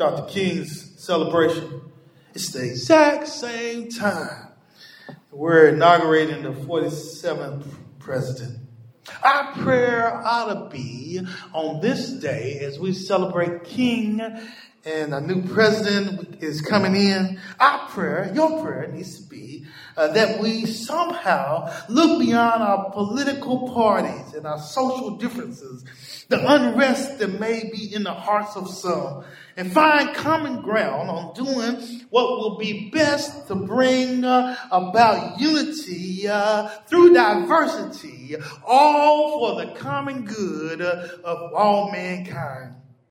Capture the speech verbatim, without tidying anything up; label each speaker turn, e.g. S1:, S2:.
S1: Doctor King's celebration. It's the exact same time we're inaugurating the forty-seventh president. Our prayer ought to be on this day as we celebrate King and a new president is coming in. Our prayer, your prayer needs to be uh, that we somehow look beyond our political parties and our social differences, the unrest that may be in the hearts of some, and find common ground on doing what will be best to bring uh, about unity uh, through diversity, all for the common good uh, of all mankind.